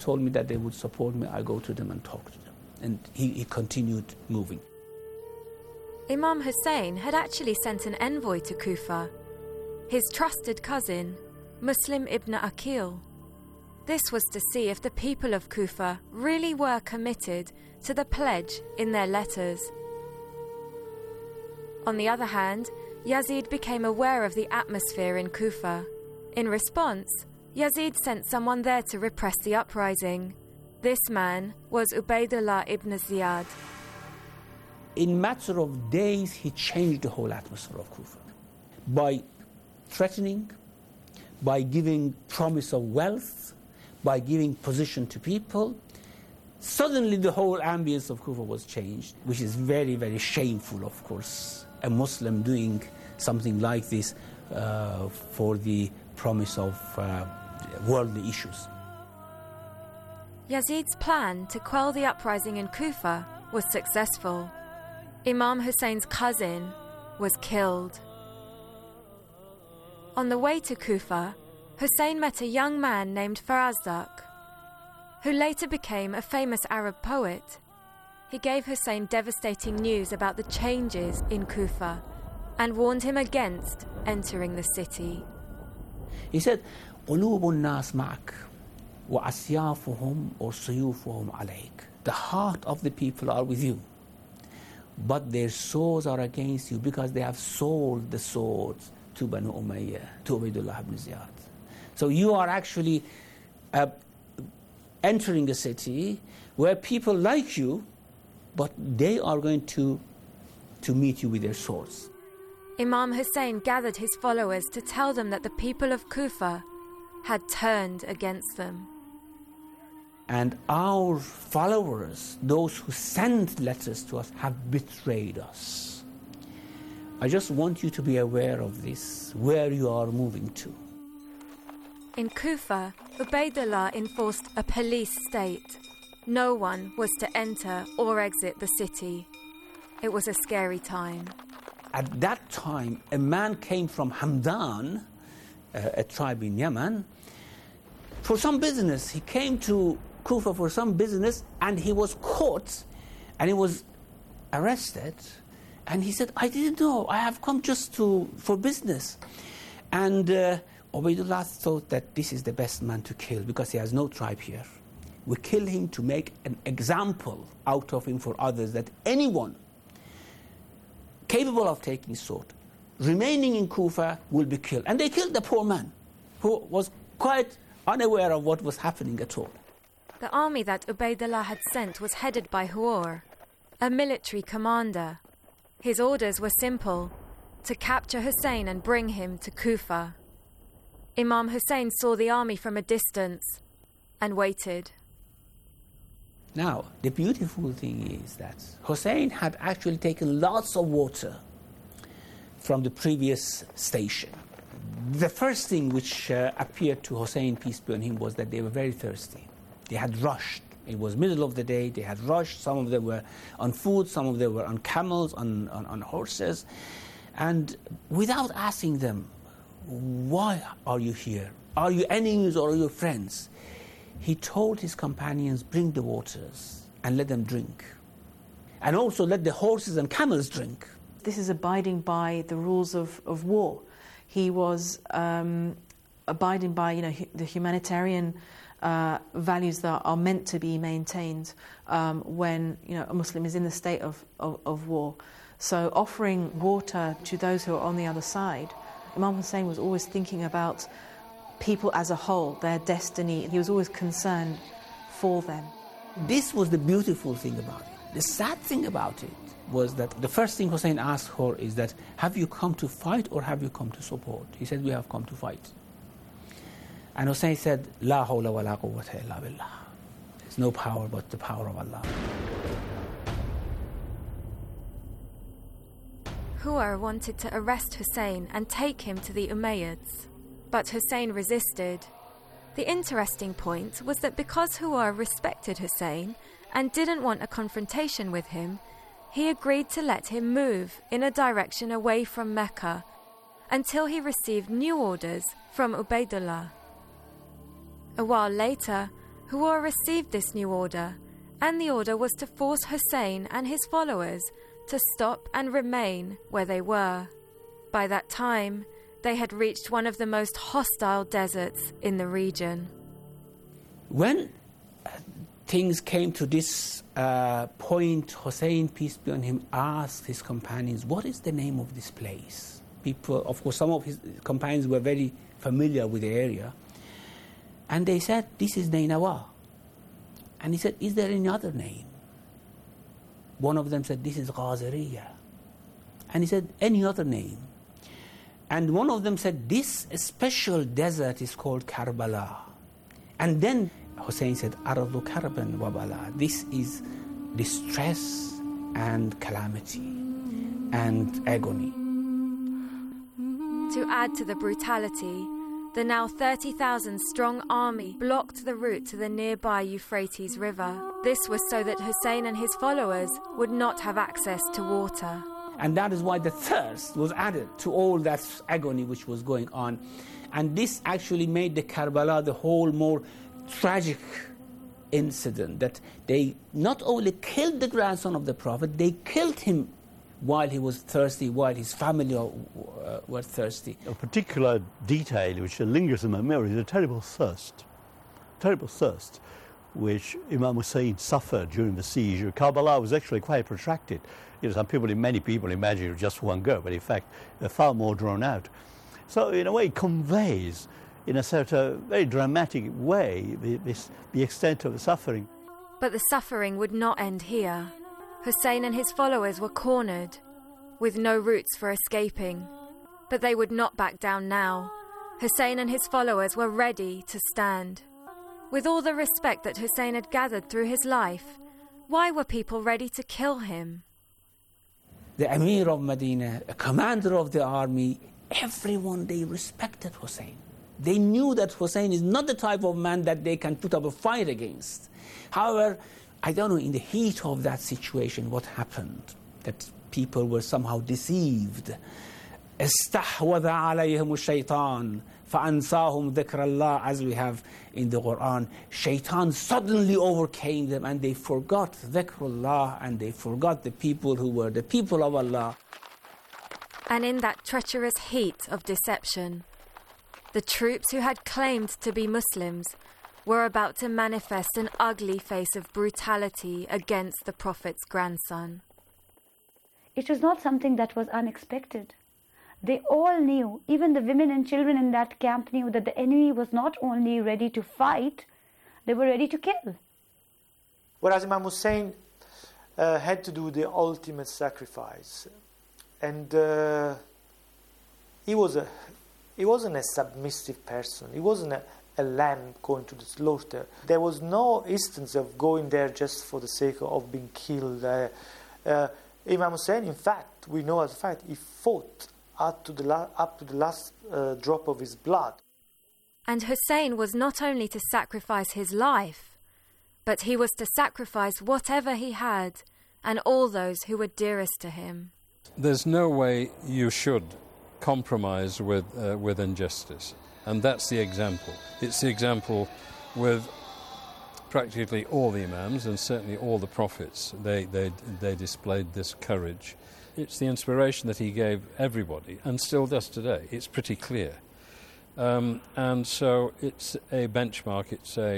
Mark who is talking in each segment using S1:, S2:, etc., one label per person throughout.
S1: told me that they would support me, I go to them and talk to them. And he continued moving.
S2: Imam Hussein had actually sent an envoy to Kufa, his trusted cousin, Muslim ibn Aqil. This was to see if the people of Kufa really were committed to the pledge in their letters. On the other hand, Yazid became aware of the atmosphere in Kufa. In response, Yazid sent someone there to repress the uprising. This man was Ubaydullah ibn Ziyad.
S1: In matter of days, he changed the whole atmosphere of Kufa by threatening, by giving promise of wealth, by giving position to people. Suddenly the whole ambience of Kufa was changed, which is very, very shameful, of course, a Muslim doing something like this for the promise of worldly issues.
S2: Yazid's plan to quell the uprising in Kufa was successful. Imam Hussein's cousin was killed. On the way to Kufa, Hussein met a young man named Farazdak, who later became a famous Arab poet. He gave Hussein devastating news about the changes in Kufa and warned him against entering the city.
S1: He said, قُلُوبُ النَّاسِ مَعَكَ وَأَسْيَافُهُمْ وَسُيُوفُهُمْ عَلَيْكَ. The heart of the people are with you, but their swords are against you because they have sold the swords to Banu Umayyah, to Ubaydullah ibn Ziyad. So you are actually entering a city where people like you, but they are going to meet you with their swords.
S2: Imam Hussein gathered his followers to tell them that the people of Kufa had turned against them.
S1: And our followers, those who sent letters to us, have betrayed us. I just want you to be aware of this, where you are moving to.
S2: In Kufa, Ubaydullah enforced a police state. No one was to enter or exit the city. It was a scary time.
S1: At that time, a man came from Hamdan, a tribe in Yemen, for some business. He came to Kufa for some business, and he was caught, and he was arrested. And he said, I didn't know, I have come just for business. And Ubaydullah thought that this is the best man to kill because he has no tribe here. We kill him to make an example out of him for others, that anyone capable of taking sword, remaining in Kufa, will be killed. And they killed the poor man, who was quite unaware of what was happening at all.
S2: The army that Ubaydullah had sent was headed by Huor, a military commander. His orders were simple: to capture Hussein and bring him to Kufa. Imam Hussein saw the army from a distance and waited.
S1: Now, the beautiful thing is that Hussein had actually taken lots of water from the previous station. The first thing which appeared to Hussein, peace be on him, was that they were very thirsty. They had rushed. It was middle of the day. They had rushed. Some of them were on foot. Some of them were on camels, on horses. And without asking them, why are you here? Are you enemies or are you friends? He told his companions, bring the waters and let them drink. And also let the horses and camels drink.
S3: This is abiding by the rules of war. He was abiding by the humanitarian values that are meant to be maintained when a Muslim is in the state of war. So offering water to those who are on the other side, Imam Hussein was always thinking about people as a whole, their destiny. He was always concerned for them.
S1: This was the beautiful thing about it. The sad thing about it was that the first thing Hussein asked her is that, have you come to fight or have you come to support? He said, we have come to fight. And Hussein said, La hawla wa la quwwata illa billah. There's no power but the power of Allah.
S2: Huor wanted to arrest Hussein and take him to the Umayyads, but Hussein resisted. The interesting point was that because Huor respected Hussein and didn't want a confrontation with him, he agreed to let him move in a direction away from Mecca until he received new orders from Ubaydullah. A while later, Hua received this new order, and the order was to force Hussein and his followers to stop and remain where they were. By that time, they had reached one of the most hostile deserts in the region.
S1: When things came to this point, Hussein, peace be on him, asked his companions, what is the name of this place? People, of course, some of his companions were very familiar with the area. And they said, this is Nainawa. And he said, is there any other name? One of them said, this is Ghazariya. And he said, any other name? And one of them said, this special desert is called Karbala. And then Hussein said, Aradu Karban wa Bala. This is distress and calamity and agony.
S2: To add to the brutality, the now 30,000 strong army blocked the route to the nearby Euphrates River. This was so that Hussein and his followers would not have access to water.
S1: And that is why the thirst was added to all that agony which was going on. And this actually made the Karbala the whole more tragic incident, that they not only killed the grandson of the Prophet, they killed him while he was thirsty, while his family were thirsty.
S4: A particular detail which lingers in my memory is a terrible thirst, which Imam Hussein suffered during the siege. Karbala was actually quite protracted. Many people imagine it was just one go, but in fact, they're far more drawn out. So in a way, it conveys, in a sort of very dramatic way, the extent of the suffering.
S2: But the suffering would not end here. Hussein and his followers were cornered, with no routes for escaping. But they would not back down now. Hussein and his followers were ready to stand. With all the respect that Hussein had gathered through his life, why were people ready to kill him?
S1: The Emir of Medina, a commander of the army, everyone, they respected Hussein. They knew that Hussein is not the type of man that they can put up a fight against. However, I don't know, in the heat of that situation, what happened? That people were somehow deceived. استحوذ عليهم الشيطان فأنساهم ذكر الله, as we have in the Quran. Shaitan suddenly overcame them and they forgot dhikrullah, and they forgot the people who were the people of Allah.
S2: And in that treacherous heat of deception, the troops who had claimed to be Muslims were about to manifest an ugly face of brutality against the Prophet's grandson.
S5: It was not something that was unexpected. They all knew, even the women and children in that camp knew that the enemy was not only ready to fight, they were ready to kill.
S6: Whereas Imam Hussein had to do the ultimate sacrifice. And he wasn't a submissive person. He wasn't a lamb going to the slaughter. There was no instance of going there just for the sake of being killed. Imam Hussein, in fact, we know as a fact, he fought up to the last drop of his blood.
S2: And Hussein was not only to sacrifice his life, but he was to sacrifice whatever he had and all those who were dearest to him.
S7: There's no way you should compromise with injustice. And that's the example. It's the example with practically all the Imams and certainly all the prophets. They displayed this courage. It's the inspiration that he gave everybody and still does today. It's pretty clear. And so it's a benchmark.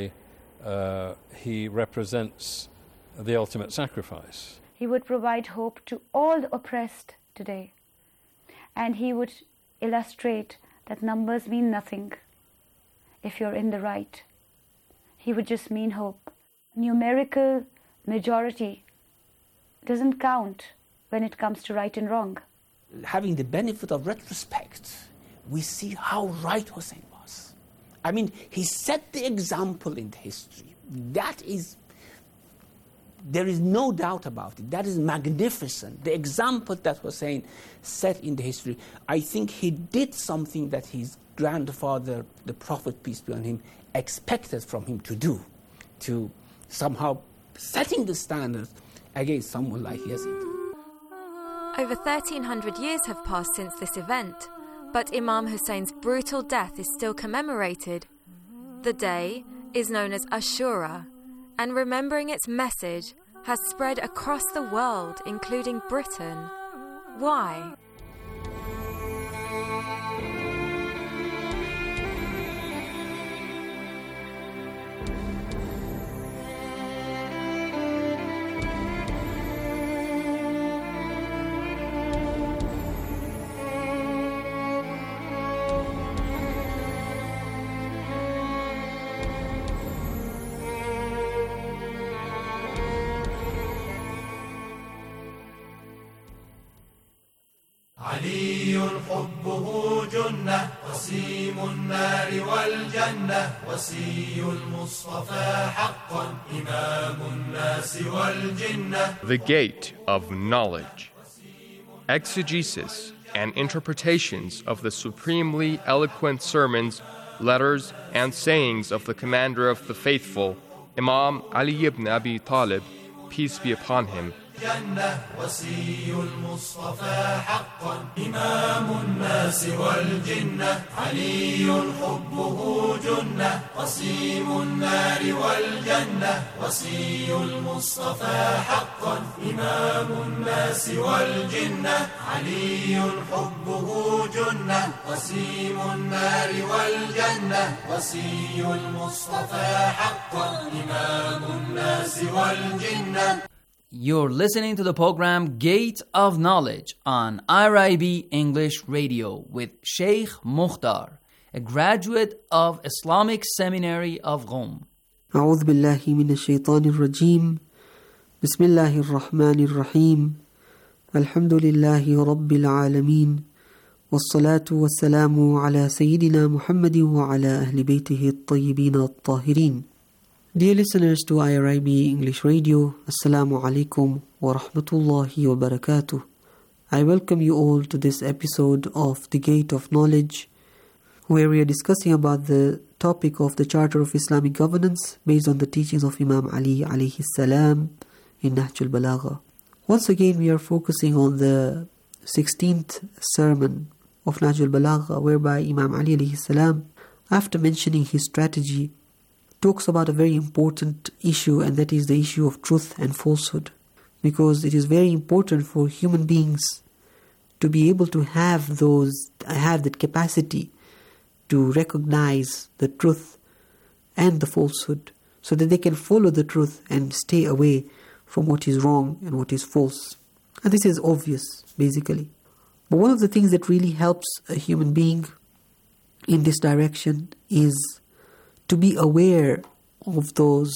S7: He represents the ultimate sacrifice.
S5: He would provide hope to all the oppressed today. And he would illustrate that numbers mean nothing if you're in the right. He would just mean hope. Numerical majority doesn't count when it comes to right and wrong.
S1: Having the benefit of retrospect, we see how right Hussein was. I mean, he set the example in history. There is no doubt about it. That is magnificent. The example that Hussein set in the history, I think he did something that his grandfather, the Prophet, peace be on him, expected from him to do, to somehow setting the standard against someone like Yazid.
S2: Over 1,300 years have passed since this event, but Imam Hussein's brutal death is still commemorated. The day is known as Ashura, and remembering its message has spread across the world, including Britain. Why?
S8: علي حبه جنة قسيم النار والجنة وصي المصطفى حقا إمام الناس والجنة.
S9: The Gate of Knowledge. Exegesis and interpretations of the supremely eloquent sermons, letters, and sayings of the Commander of the Faithful, Imam Ali ibn Abi Talib, peace be upon him.
S8: جنة وصي المصطفى حقا إمام الناس والجنة علي حبه جنة قسيم النار والجنة وصي المصطفى حقا إمام الناس والجنة علي حبه جنة قسيم النار والجنة وصي المصطفى حقا إمام الناس والجنة.
S10: You're listening to the program Gate of Knowledge on IRIB English Radio with Sheikh Mukhtar, a graduate of Islamic Seminary of Qom.
S11: أعوذ بالله من الشيطان الرجيم بسم الله الرحمن الرحيم الحمد لله رب العالمين والصلاة والسلام على سيدنا محمد وعلى أهل بيته الطيبين الطاهرين. Dear listeners to IRIB English Radio, Assalamu alaikum wa rahmatullahi wa barakatuh. I welcome you all to this episode of The Gate of Knowledge, where we are discussing about the topic of the Charter of Islamic Governance based on the teachings of Imam Ali alayhi salam in Nahj al-Balagha. Once again, we are focusing on the 16th sermon of Nahj al-Balagha, whereby Imam Ali alayhi salam, after mentioning his strategy, talks about a very important issue, and that is the issue of truth and falsehood, because it is very important for human beings to be able to have that capacity to recognize the truth and the falsehood, so that they can follow the truth and stay away from what is wrong and what is false. And this is obvious, basically. But one of the things that really helps a human being in this direction is to be aware of those,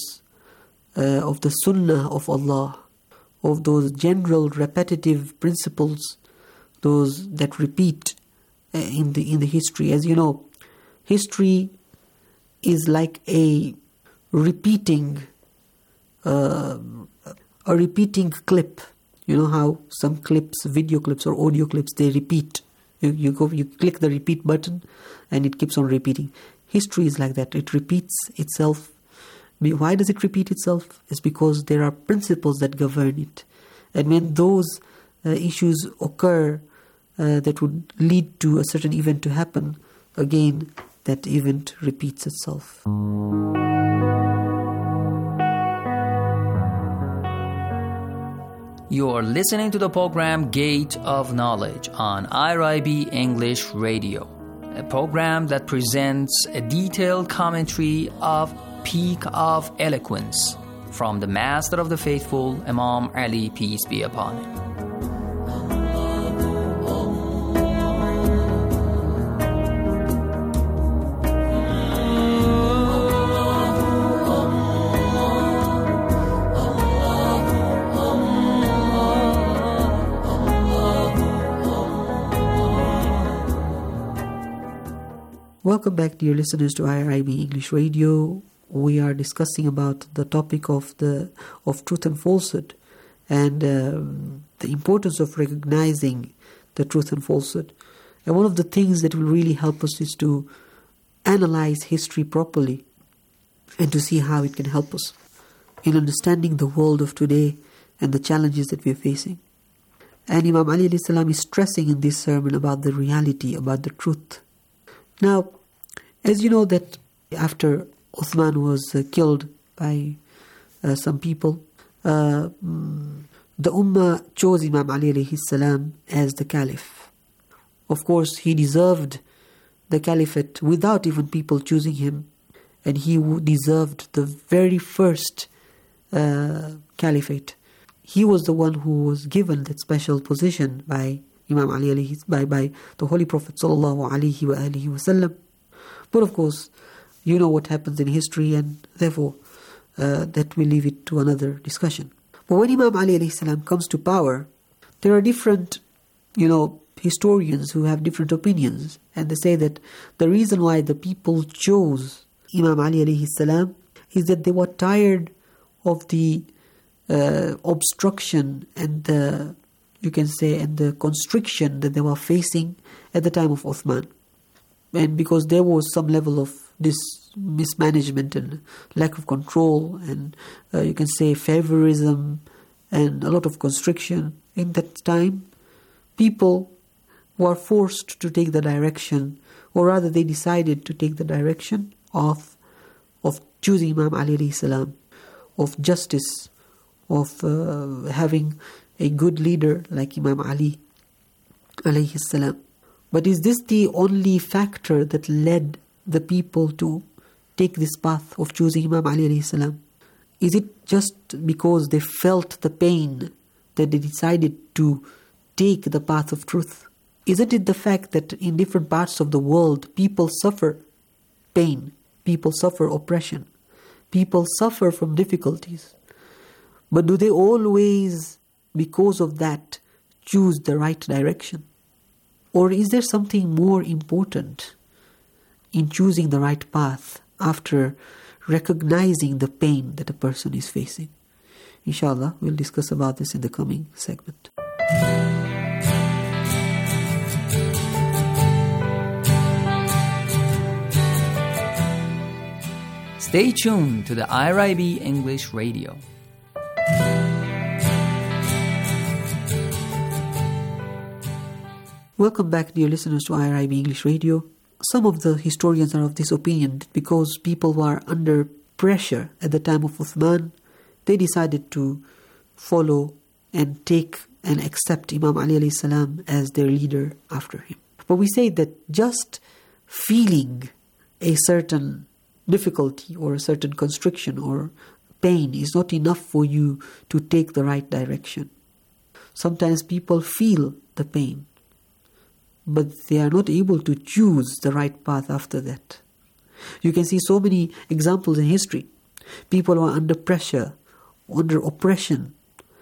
S11: of the sunnah of Allah, of those general repetitive principles, those that repeat in the history. As you know, history is like a repeating clip. You know how some clips, video clips or audio clips, they repeat. You click the repeat button and it keeps on repeating. History is like that. It repeats itself. Why does it repeat itself? It's because there are principles that govern it. And when those issues occur that would lead to a certain event to happen, again, that event repeats itself.
S10: You're listening to the program Gate of Knowledge on IRIB English Radio, a program that presents a detailed commentary of Peak of Eloquence from the Master of the Faithful, Imam Ali, peace be upon him.
S11: Welcome back, dear listeners, to IRIB English Radio. We are discussing about the topic of truth and falsehood, and the importance of recognizing the truth and falsehood. And one of the things that will really help us is to analyze history properly and to see how it can help us in understanding the world of today and the challenges that we are facing. And Imam Ali alayhi salam is stressing in this sermon about the reality, about the truth. Now, as you know that after Uthman was killed by some people, the Ummah chose Imam Ali alayhi salam as the Caliph. Of course, he deserved the Caliphate without even people choosing him, and he deserved the very first Caliphate. He was the one who was given that special position by Imam Ali by the Holy Prophet sallallahu alaihi wasallam. But of course, you know what happens in history, and therefore that we leave it to another discussion. But when Imam Ali alayhi salam comes to power, there are different, historians who have different opinions, and they say that the reason why the people chose Imam Ali alayhi salam is that they were tired of the obstruction and the constriction that they were facing at the time of Uthman. And because there was some level of this mismanagement and lack of control and favorism and a lot of constriction in that time, people were forced to take the direction, or rather they decided to take the direction of choosing Imam Ali alayhi salam, of justice, of having a good leader like Imam Ali alayhi salam. But is this the only factor that led the people to take this path of choosing Imam Ali alayhi salam? Is it just because they felt the pain that they decided to take the path of truth? Isn't it the fact that in different parts of the world people suffer pain, people suffer oppression, people suffer from difficulties? But do they always, because of that, choose the right direction? Or is there something more important in choosing the right path after recognizing the pain that a person is facing? Inshallah, we'll discuss about this in the coming segment.
S10: Stay tuned to the IRIB English Radio.
S11: Welcome back, dear listeners, to IRIB English Radio. Some of the historians are of this opinion that because people were under pressure at the time of Uthman, they decided to follow and take and accept Imam Ali alayhi salam as their leader after him. But we say that just feeling a certain difficulty or a certain constriction or pain is not enough for you to take the right direction. Sometimes people feel the pain, but they are not able to choose the right path after that. You can see so many examples in history. People who are under pressure, under oppression,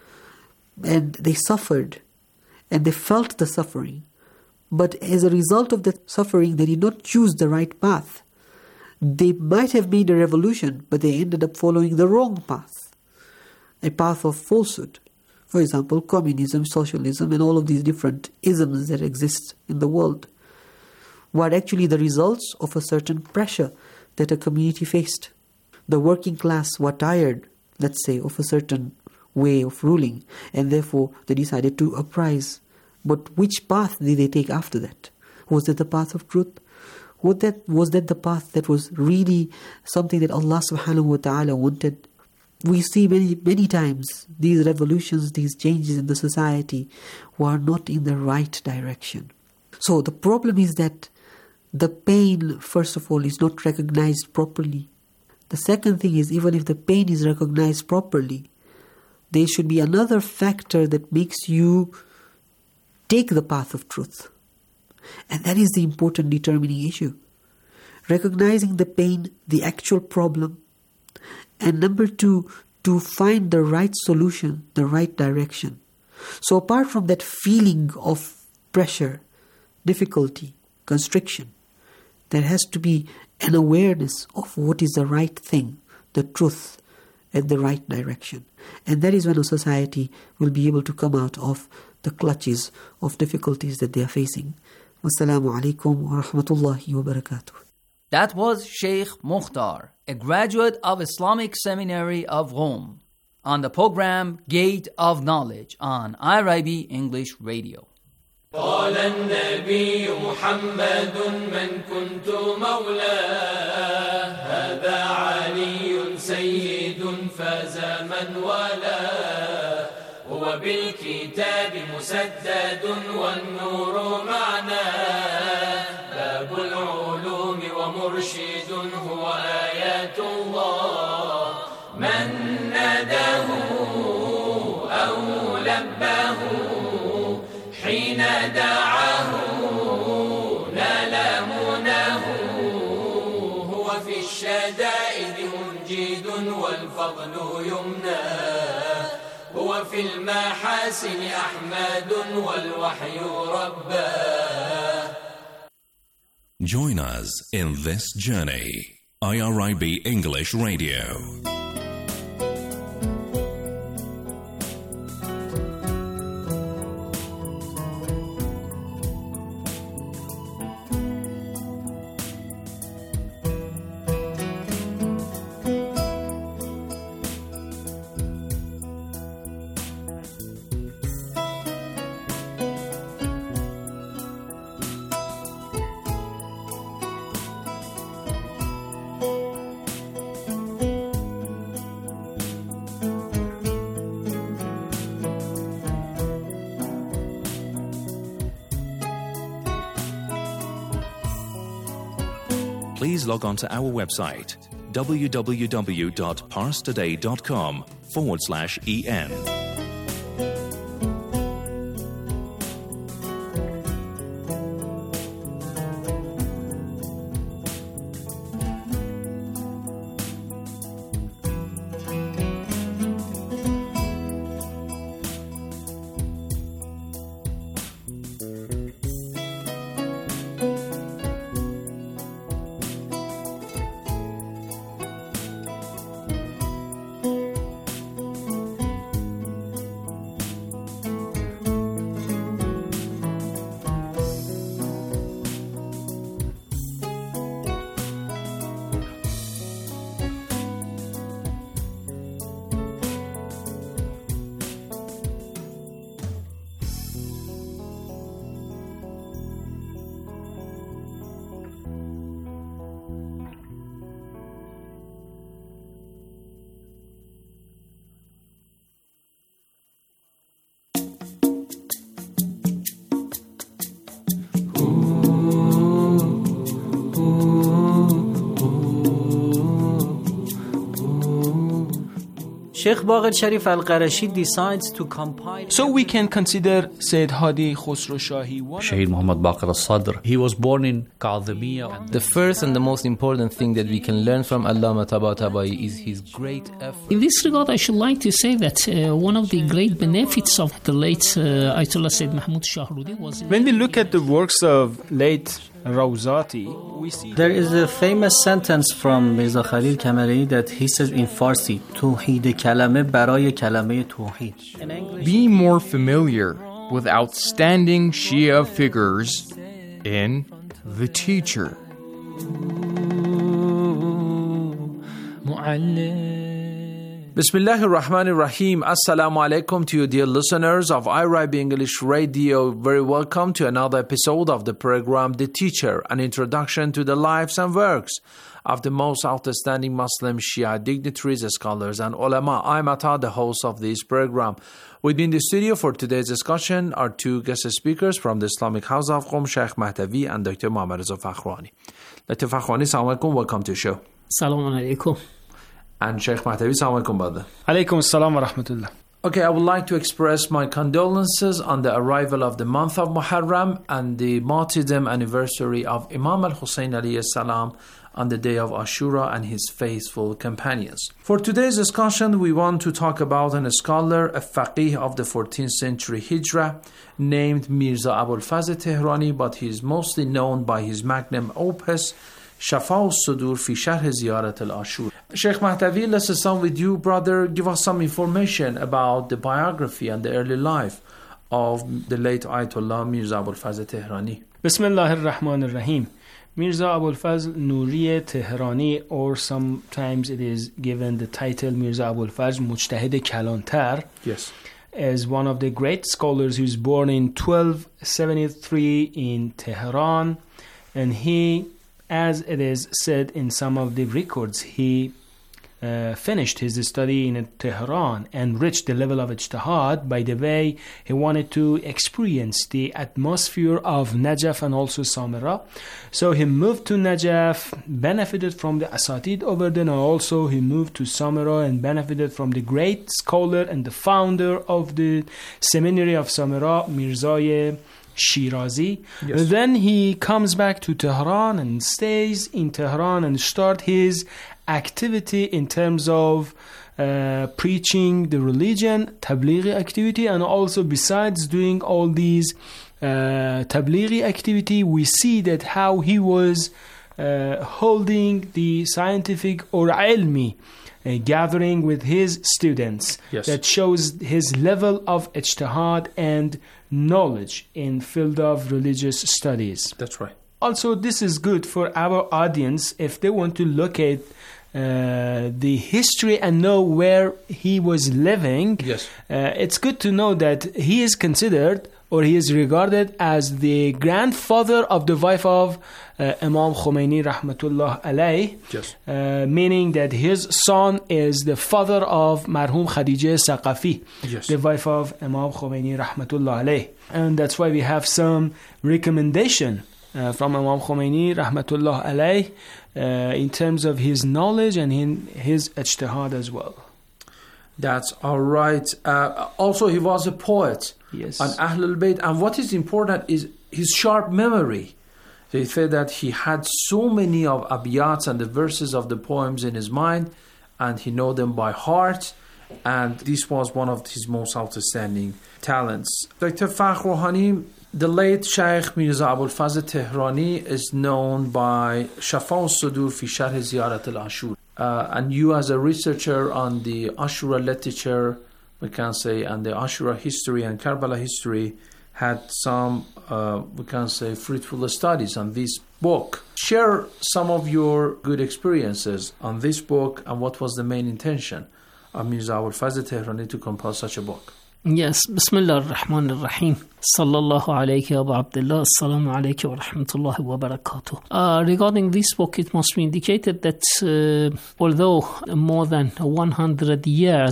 S11: and they suffered, and they felt the suffering. But as a result of that suffering, they did not choose the right path. They might have made a revolution, but they ended up following the wrong path, a path of falsehood. For example, communism, socialism, and all of these different isms that exist in the world were actually the results of a certain pressure that a community faced. The working class were tired, let's say, of a certain way of ruling, and therefore they decided to uprise. But which path did they take after that? Was it the path of truth? Was that the path that was really something that Allah subhanahu wa ta'ala wanted? We see many times these revolutions, these changes in the society were not in the right direction. So the problem is that the pain, first of all, is not recognized properly. The second thing is, even if the pain is recognized properly, there should be another factor that makes you take the path of truth. And that is the important determining issue. Recognizing the pain, the actual problem. And number two, to find the right solution, the right direction. So apart from that feeling of pressure, difficulty, constriction, there has to be an awareness of what is the right thing, the truth, and the right direction. And that is when a society will be able to come out of the clutches of difficulties that they are facing. Wassalamu alaikum wa rahmatullahi wa barakatuh.
S10: That was Sheikh Mukhtar, a graduate of Islamic Seminary of Rome, on the program Gate of Knowledge on IRIB English Radio.
S8: قال النبي محمد من كنت مولاه هذا
S12: ينسى من والاه هو بالكتاب مسدد والنور معناه باب العلوم ومرشد هو آيات الله من ناداه أو لباه حين دعاه نال مناه هو في الشدائد منجد والفضل يمناه هو في المحاسن أحمد والوحي رباه.
S13: Join us in this journey. IRIB English Radio. Please log on to our website www.parstoday.com/en.
S14: Sheikh Baqir Sharif Al-Qarashi decides to compile.
S15: So we can consider Sayyid Hadi Khosrow Shahi.
S16: Shaheed Muhammad Baqir Al-Sadr. He was born in Kadhimiya.
S17: The first and the most important thing that we can learn from Allama Tabatabai is his great effort.
S18: In this regard, I should like to say that one of the great benefits of the late Ayatollah Sayyid Mahmud Shahrudi was...
S15: When we look at the works of late Rawzati, we see...
S14: There is a famous sentence from Mirza Khalil Kamari that he says in Farsi, Tawheed kalame baraye kalame tawheed.
S9: Be more familiar with outstanding Shia figures in The Teacher.
S19: Bismillahir Rahmanir Rahim. Assalamu alaikum to you, dear listeners of IRIB English Radio. Very welcome to another episode of the program The Teacher, an introduction to the lives and works of the most outstanding Muslim Shia dignitaries, scholars, and ulama. I'm Atta, the host of this program. With me in the studio for today's discussion are two guest speakers from the Islamic House of Qom, Sheikh Mahtavi and Dr. Muhammad Reza Fakhrani. Dr. Fakhrani, assalamu alaikum, welcome to the show.
S18: Assalamu alaikum.
S19: And Sheikh Mahtavi, assalamu alaikum, brother.
S15: Alaikum assalam wa rahmatullah.
S19: Okay, I would like to express my condolences on the arrival of the month of Muharram and the martyrdom anniversary of Imam al-Hussein alayhi salam on the day of Ashura and his faithful companions. For today's discussion, we want to talk about a scholar, a faqih of the 14th century Hijra, named Mirza Abul Fazl Tehrani, but he is mostly known by his magnum opus, Shafa al-Sudur fi Sharh Ziyarat al-Ashur. Sheikh Mahtavi, let's start with you, brother. Give us some information about the biography and the early life of the late Ayatollah Mirza Abul Fazl Tehrani.
S15: Bismillahir Rahmanir Rahim. Mirza Abul Fazl Nuri Tehrani, or sometimes it is given the title Mirza Abul Fazl Mujtahid Kalantar,
S19: yes,
S15: is one of the great scholars who was born in 1273 in Tehran, and he, as it is said in some of the records, he finished his study in Tehran and reached the level of ijtihad, by the way, he wanted to experience the atmosphere of Najaf and also Samarra. So he moved to Najaf, benefited from the Asatid over there, and also he moved to Samarra and benefited from the great scholar and the founder of the seminary of Samarra, Mirza Shirazi.
S19: Yes.
S15: Then he comes back to Tehran and stays in Tehran and start his activity in terms of preaching the religion, tablighi activity, and also besides doing all these tablighi activity, we see that how he was holding the scientific or ilmi gathering with his students.
S19: Yes.
S15: That shows his level of ijtihad and knowledge in field of religious studies.
S19: That's right.
S15: Also, this is good for our audience if they want to look at the history and know where he was living.
S19: Yes.
S15: It's good to know that he is considered or he is regarded as the grandfather of the wife of Imam Khomeini rahmatullah alayh.
S19: Yes.
S15: Meaning that his son is the father of Marhum Khadija Saqafi,
S19: Yes.
S15: the wife of Imam Khomeini rahmatullah alayh. And that's why we have some recommendation from Imam Khomeini rahmatullah alayh in terms of his knowledge and in his ijtihad as well.
S19: That's all right. Also, he was a poet.
S15: Yes.
S19: On Ahlul Bayt. And what is important is his sharp memory. They say that he had so many of abiyats and the verses of the poems in his mind, and he know them by heart. And this was one of his most outstanding talents. Dr. Fakhr Rouhani, the late Sheikh Mirza Abul Fazl Tehrani is known by Shafa al-Sudur fi Sharh Ziyarat al-Ashur. And you as a researcher on the Ashura literature, we can say, and the Ashura history and Karbala history, had some, we can say, fruitful studies on this book. Share some of your good experiences on this book and what was the main intention of Mirza Abul Fazl Tehrani to compile such a book.
S18: Yes, Bismillah ar-Rahman ar-Rahim. Sallallahu alayhi wa Abdullah. Assalamu alaykum wa rahmatullahi wa barakatuh. Regarding this book, it must be indicated that although more than 100 years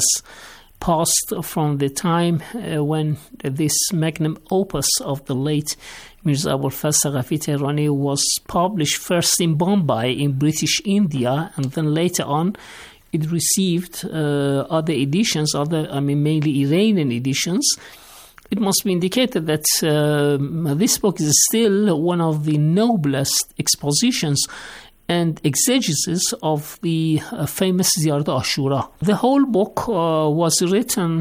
S18: passed from the time when this magnum opus of the late Mirza Abul Fazl Saqafi Tehrani was published first in Bombay in British India, and then later on it received other editions, mainly Iranian editions. It must be indicated that this book is still one of the noblest expositions and exegesis of the famous Ziyarat Ashura. The whole book was written,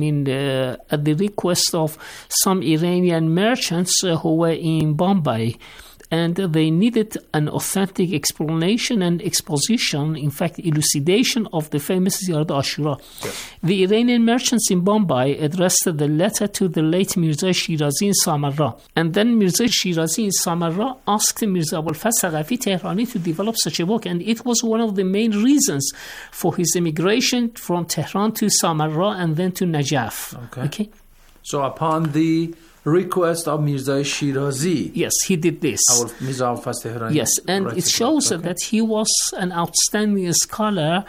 S18: at the request of some Iranian merchants who were in Bombay, and they needed an authentic explanation and exposition, in fact, elucidation of the famous Ziyarat Ashura.
S19: Yes.
S18: The Iranian merchants in Bombay addressed the letter to the late Mirza Shirazi in Samarra. And then Mirza Shirazi in Samarra asked Mirza Abul Fazl Saqafi Tehrani to develop such a book. And it was one of the main reasons for his emigration from Tehran to Samarra and then to Najaf. Okay?
S19: So upon the request of Mirza Shirazi.
S18: Yes, he did this.
S19: Mirza Abul Fazl Tehrani.
S18: Yes, and it shows that he was an outstanding scholar.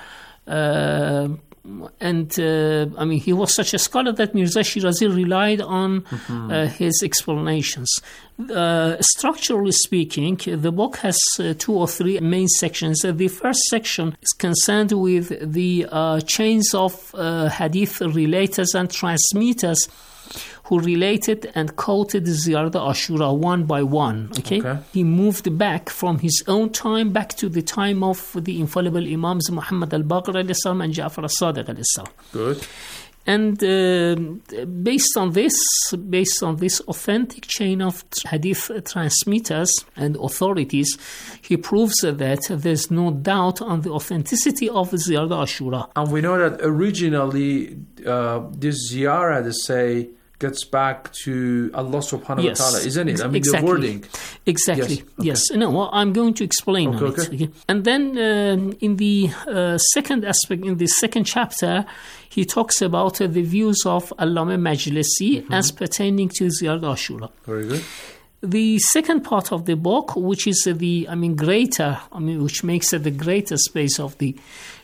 S18: He was such a scholar that Mirza Shirazi relied on his explanations. Structurally speaking, the book has 2 or 3 main sections. The first section is concerned with the chains of hadith relators and transmitters who related and quoted Ziyarat Ashura one by one. Okay? He moved back from his own time back to the time of the infallible Imams Muhammad al-Baqir al-Islam and Ja'far al-Sadiq al-Islam.
S19: Good.
S18: And based on this authentic chain of hadith transmitters and authorities, he proves that there's no doubt on the authenticity of Ziyarat Ashura.
S19: And we know that originally this ziyarah, they say, gets back to Allah subhanahu wa ta'ala, isn't it?
S18: Exactly.
S19: The wording.
S18: Exactly. Yes. No, well, I'm going to explain on it. Okay? And then in the second aspect, in the second chapter, he talks about the views of Allama Majlisi as pertaining to Ziyarat Ashura.
S19: Very good.
S18: The second part of the book, which is which makes it the greater space of the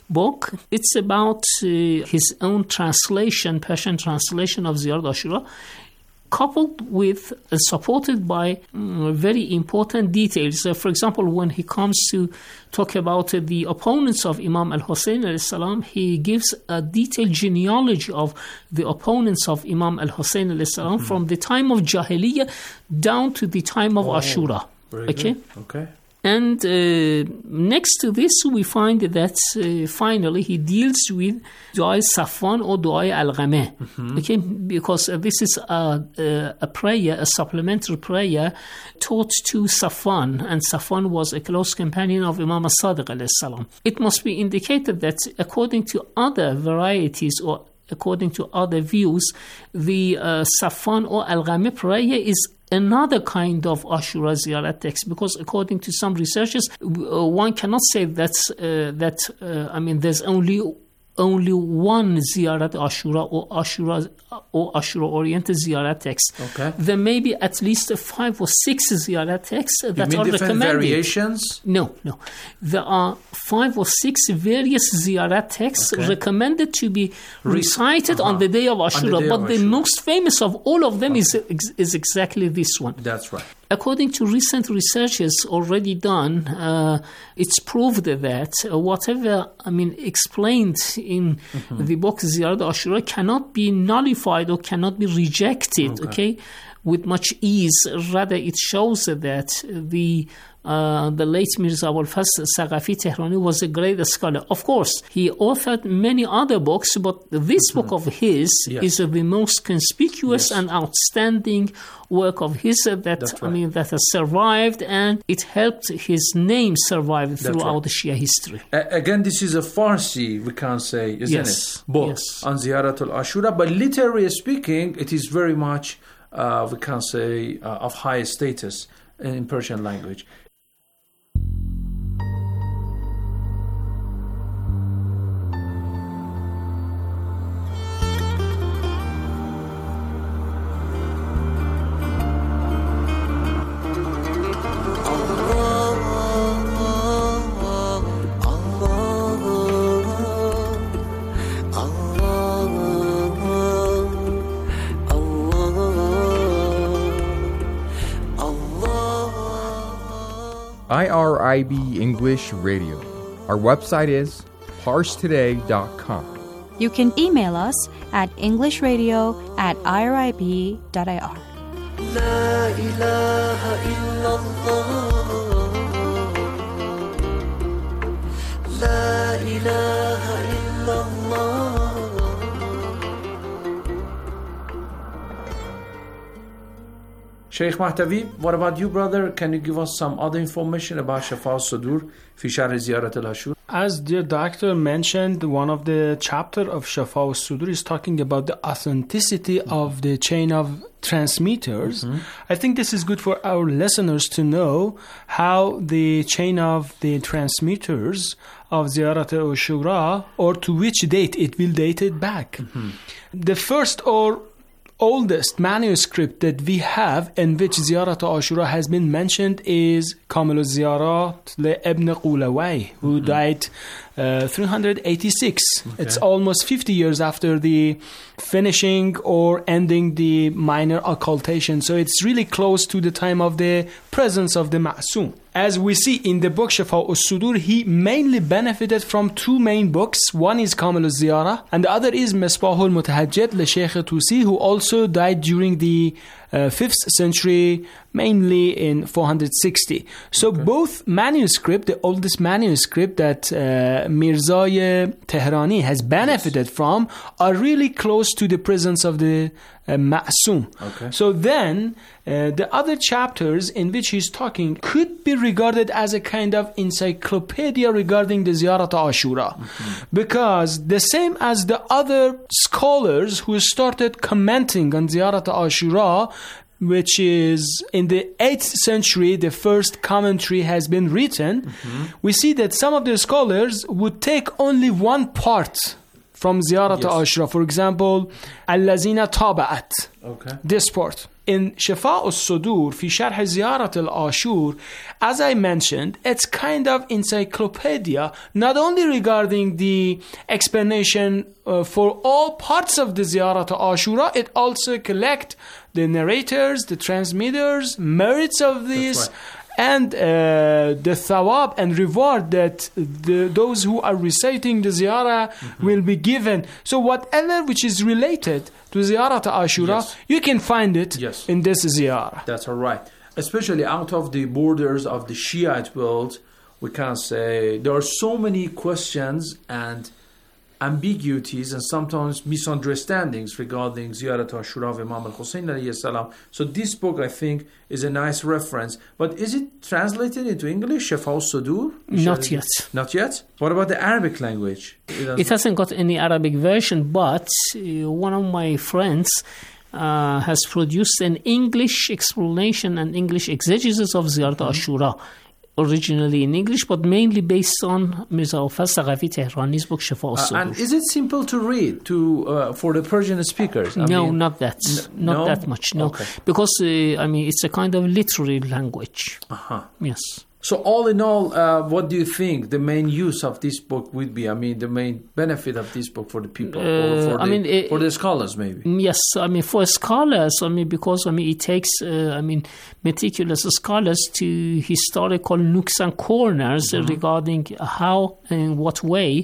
S18: book. It's about his own translation, Persian translation of Ziyarat Ashura, coupled with, supported by very important details. For example, when he comes to talk about the opponents of Imam al-Hussein alayhi salam, he gives a detailed genealogy of the opponents of Imam al-Hussein alayhi salam from the time of Jahiliyyah down to the time of Ashura. Okay?
S19: Okay.
S18: And next to this, we find that finally he deals with Du'a Safwan or Du'a Al-Ghameh. Okay, because this is a prayer, a supplementary prayer taught to Safwan, and Safwan was a close companion of Imam al-Sadiq alayhi salam. It must be indicated that according to other varieties or according to other views, the Safwan or Al-Ghameh prayer is another kind of Ashura Ziyarat text, because according to some researchers, one cannot say there's only one Ziyarat Ashura or Ashura oriented Ziyarat text.
S19: Okay.
S18: There may be at least 5 or 6 Ziyarat texts that are
S19: different
S18: recommended.
S19: Variations?
S18: No. There are 5 or 6 various Ziyarat texts recommended to be recited on the day of Ashura, but the most famous of all of them is exactly this one.
S19: That's right.
S18: According to recent researches already done, it's proved that whatever explained in the book Ziyarat Ashura cannot be nullified or cannot be rejected, okay, with much ease. Rather, it shows that the late Mirza Abul Fazl Saqafi Tehrani was a great scholar. Of course, he authored many other books, but this book of his is the most conspicuous and outstanding work of his that has survived, and it helped his name survive throughout the Shia history.
S19: Again, this is a Farsi, we can say, isn't it? Book on Ziyarat al-Ashura, but literally speaking, it is very much, we can say, of high status in Persian language.
S9: IRIB English Radio. Our website is parstoday.com.
S20: You can email us at englishradio@irib.ir. La ilaha illallah. La ilaha illallah.
S19: Sheikh Mahtavi, what about you, brother? Can you give us some other information about Shafa al-Sudur fi Sharh Ziyarat al-Ashura?
S15: As dear doctor mentioned, one of the chapter of Shafa al-Sudur is talking about the authenticity of the chain of transmitters. I think this is good for our listeners to know how the chain of the transmitters of Ziyarat al-Ashura, or to which date it will date it back. The first or oldest manuscript that we have in which Ziyarat al-Ashura has been mentioned is Kamil al-Ziyarat Ibn Qulaway, who died 386. It's almost 50 years after the finishing or ending the minor occultation. So it's really close to the time of the presence of the Ma'soom. As we see in the book Shafa al-Sudur, he mainly benefited from 2 main books. One is Kamil al-Ziyarah, and the other is Misbah al-Mutahajjid Sheikh Tusi, who also died during the 5th century, mainly in 460. So both manuscript, the oldest manuscript that Mirza Tehrani has benefited from, are really close to the presence of the Ma'soom. So then the other chapters in which he's talking could be regarded as a kind of encyclopedia regarding the Ziyarat al-Ashura, because the same as the other scholars who started commenting on Ziyarat al-Ashura, which is in the 8th century, the first commentary has been written, we see that some of the scholars would take only one part from Ziyarat Ashura. For example, Allazina Taba'at.
S19: Okay.
S15: This part. In Shifa al-Sudur, fi Sharh Ziyarat al-Ashur, as I mentioned, it's kind of encyclopedia, not only regarding the explanation for all parts of the Ziyarat al-Ashura, it also collect the narrators, the transmitters, merits of this, and the thawab and reward that those who are reciting the ziyarah will be given. So whatever which is related to Ziyarat Ashura, you can find it in this ziyarah.
S19: That's all right. Especially out of the borders of the Shiite world, we can say there are so many questions and ambiguities and sometimes misunderstandings regarding Ziyarat Ashura of Imam al-Hussein alayhi salam. So this book, I think, is a nice reference. But is it translated into English, Shifa al-Sudur?
S18: Not yet.
S19: Not yet? What about the Arabic language?
S18: It hasn't got any Arabic version, but one of my friends has produced an English explanation and English exegesis of Ziyarat Ashura. Originally in English, but mainly based on Mirza Hafez Saghafi Tehrani's book Shifa al-Sudur.
S19: And is it simple to read for the Persian speakers?
S18: No, not that. Not that much, no.
S19: Okay.
S18: Because, it's a kind of literary language. Yes.
S19: So all in all, what do you think the main use of this book would be? I mean, the main benefit of this book for the people, or for the scholars maybe?
S18: Yes, for scholars, because it takes, meticulous scholars to historical nooks and corners regarding how and in what way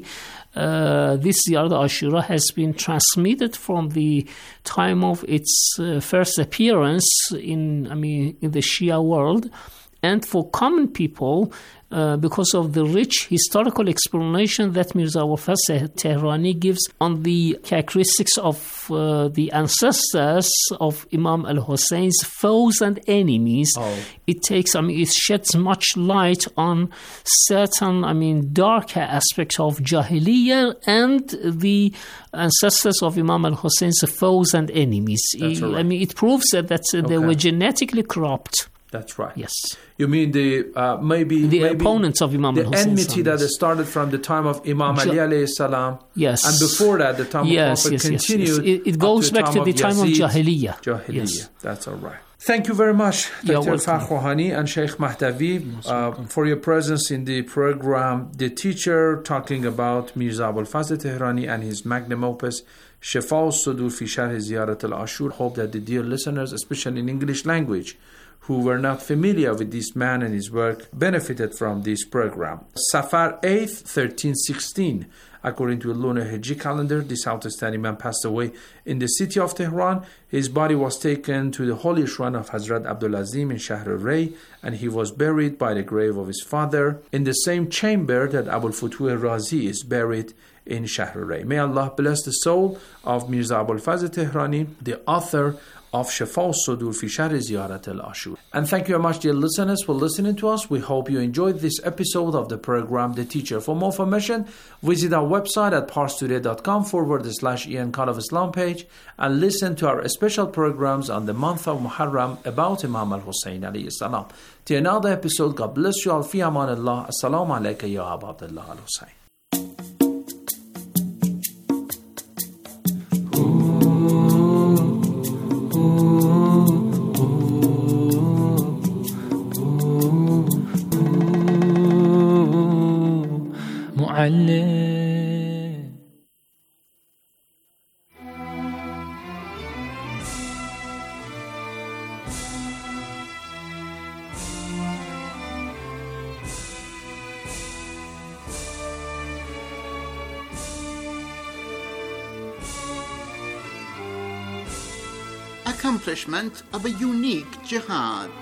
S18: this Ziyarat Ashura has been transmitted from the time of its first appearance in the Shia world. And for common people, because of the rich historical explanation that Mirza Hafez Tehrani gives on the characteristics of the ancestors of Imam al-Hussein's foes and enemies, it sheds much light on certain, darker aspects of Jahiliyyah and the ancestors of Imam al-Hussein's foes and enemies. It proves that they were genetically corrupt.
S19: That's right.
S18: Yes.
S19: You mean maybe
S18: opponents of Imam al-Hussein?
S19: The enmity that started from the time of Imam Ali alayhi salam.
S18: Yes.
S19: And before that, the time of Prophet continued.
S18: Yes. It goes back to the time of Jahiliyyah.
S19: Yes. That's all right. Thank you very much, Dr. Farkhouhani and Sheikh Mahdavi, for your presence in the program The Teacher, talking about Mirza Abul Fazl Tehrani and his magnum opus, Shifa al-Sudur fi Sharh Ziyarat al-Ashur. Hope that the dear listeners, especially in English language, who were not familiar with this man and his work, benefited from this program. Safar 8th, 1316. According to the lunar Hijri calendar, this outstanding man passed away in the city of Tehran. His body was taken to the holy shrine of Hazrat Abdul Azim in Shahr al-Ray, and he was buried by the grave of his father in the same chamber that Abul Futuh al-Razi is buried in Shahr al-Ray. May Allah bless the soul of Mirza Abul Fazl Tehrani, the author of Shifa al-Sudur fi Sharh Ziyarat al-Ashur. And thank you very much, dear listeners, for listening to us. We hope you enjoyed this episode of the program The Teacher. For more information, visit our website at parstoday.com/Ian Call of Islam page and listen to our special programs on the month of Muharram about Imam al-Hussein alayhi salam. Till another episode, God bless you all. Fi aman Allah. Assalamu alaikum ya Abu Abdullah al-Hussein.
S21: Accomplishment of a unique jihad.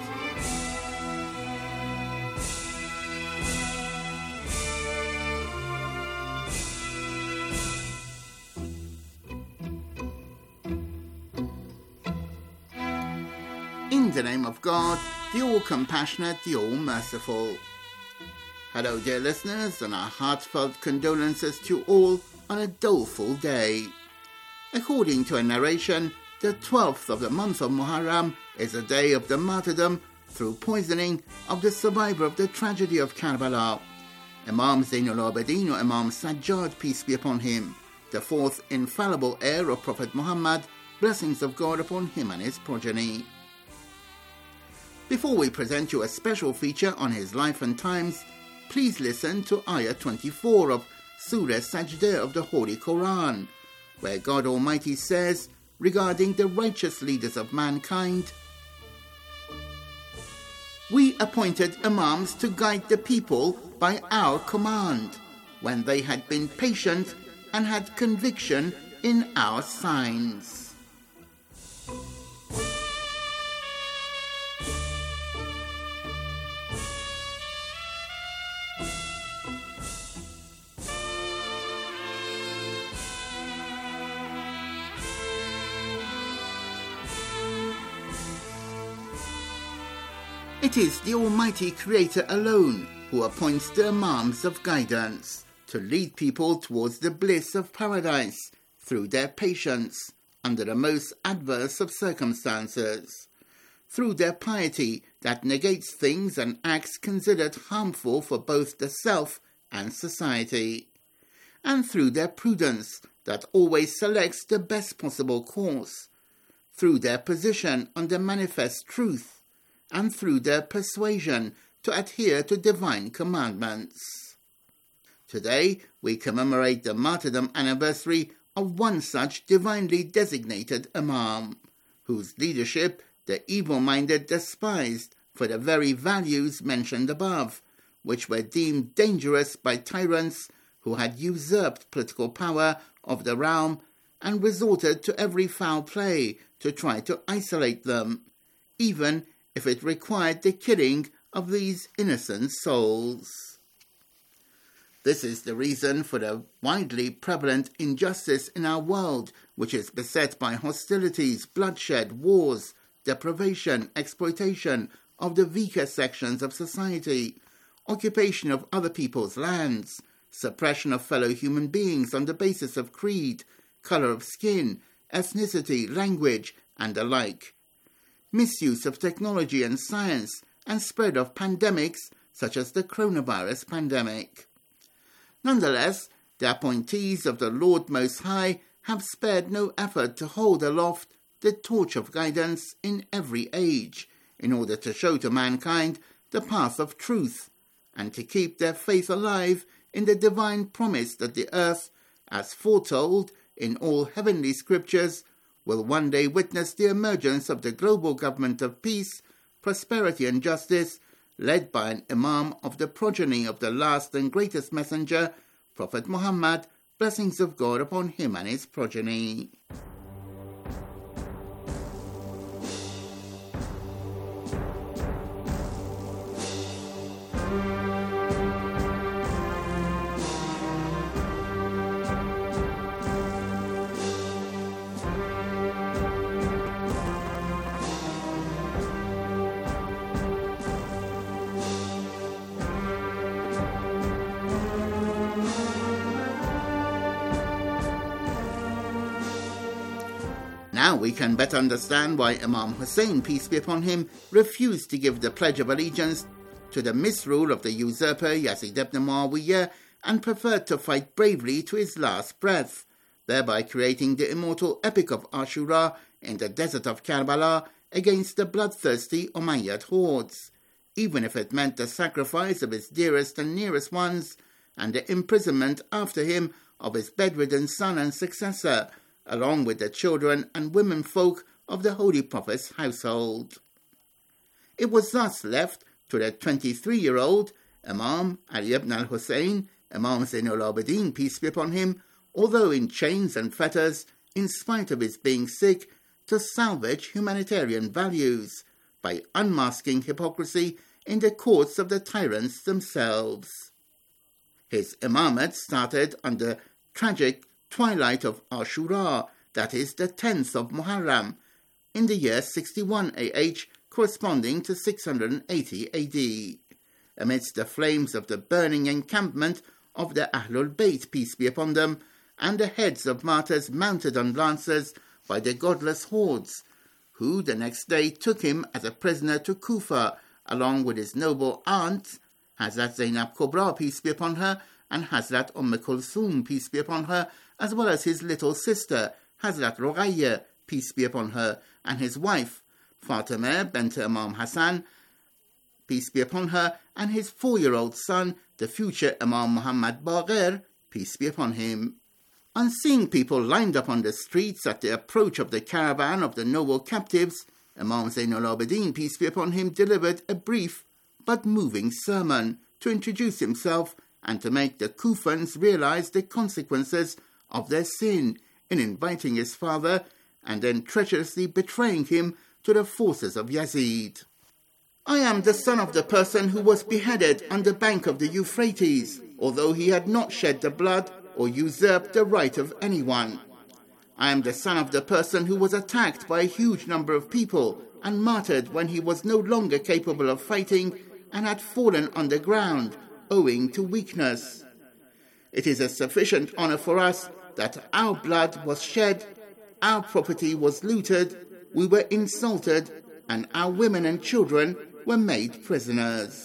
S21: In the name of God, the all-compassionate, the all-merciful. Hello, dear listeners, and our heartfelt condolences to all on a doleful day. According to a narration, the 12th of the month of Muharram is a day of the martyrdom through poisoning of the survivor of the tragedy of Karbala, Imam Zainul Abidin or Imam Sajjad, peace be upon him. the fourth infallible heir of Prophet Muhammad, blessings of God upon him and his progeny. Before we present you a special feature on his life and times, please listen to Ayah 24 of Surah Sajdah of the Holy Quran, where God Almighty says regarding the righteous leaders of mankind, "We appointed imams to guide the people by our command, when they had been patient and had conviction in our signs." It is the Almighty Creator alone who appoints the imams of guidance to lead people towards the bliss of paradise through their patience under the most adverse of circumstances, through their piety that negates things and acts considered harmful for both the self and society, and through their prudence that always selects the best possible course, through their position on the manifest truth, and through their persuasion to adhere to divine commandments. Today, we commemorate the martyrdom anniversary of one such divinely designated imam, whose leadership the evil-minded despised for the very values mentioned above, which were deemed dangerous by tyrants who had usurped political power of the realm and resorted to every foul play to try to isolate them, even if it required the killing of these innocent souls. This is the reason for the widely prevalent injustice in our world, which is beset by hostilities, bloodshed, wars, deprivation, exploitation of the weaker sections of society, occupation of other people's lands, suppression of fellow human beings on the basis of creed, colour of skin, ethnicity, language, and the like, misuse of technology and science, and spread of pandemics such as the coronavirus pandemic. Nonetheless, the appointees of the Lord Most High have spared no effort to hold aloft the torch of guidance in every age, in order to show to mankind the path of truth, and to keep their faith alive in the divine promise that the earth, as foretold in all heavenly scriptures, will one day witness the emergence of the global government of peace, prosperity and justice, led by an imam of the progeny of the last and greatest messenger, Prophet Muhammad, blessings of God upon him and his progeny. Now we can better understand why Imam Hussein, peace be upon him, refused to give the Pledge of Allegiance to the misrule of the usurper Yazid ibn Muawiyah and preferred to fight bravely to his last breath, thereby creating the immortal epic of Ashura in the desert of Karbala against the bloodthirsty Umayyad hordes, even if it meant the sacrifice of his dearest and nearest ones and the imprisonment after him of his bedridden son and successor, along with the children and women folk of the Holy Prophet's household. It was thus left to the 23-year-old Imam Ali ibn al-Hussein, Imam Zainul Abidin, peace be upon him, although in chains and fetters, in spite of his being sick, to salvage humanitarian values by unmasking hypocrisy in the courts of the tyrants themselves. His imamate started on the tragic twilight of Ashura, that is the 10th of Muharram, in the year 61 AH, corresponding to 680 AD, amidst the flames of the burning encampment of the Ahlul Bayt, peace be upon them, and the heads of martyrs mounted on lances by the godless hordes, who the next day took him as a prisoner to Kufa, along with his noble aunts, Hazrat Zainab Kubra, peace be upon her, and Hazrat Kulthum, peace be upon her, as well as his little sister, Hazrat Ruqayyah, peace be upon her, and his wife, Fatima bint Imam Hassan, peace be upon her, and his 4-year-old son, the future Imam Muhammad Baqir, peace be upon him. On seeing people lined up on the streets at the approach of the caravan of the noble captives, Imam Zainul Abidin, peace be upon him, delivered a brief but moving sermon to introduce himself and to make the Kufans realize the consequences of their sin in inviting his father and then treacherously betraying him to the forces of Yazid. I am the son of the person who was beheaded on the bank of the Euphrates, although he had not shed the blood or usurped the right of anyone. I am the son of the person who was attacked by a huge number of people and martyred when he was no longer capable of fighting and had fallen on the ground owing to weakness. It is a sufficient honor for us that our blood was shed, our property was looted, we were insulted, and our women and children were made prisoners.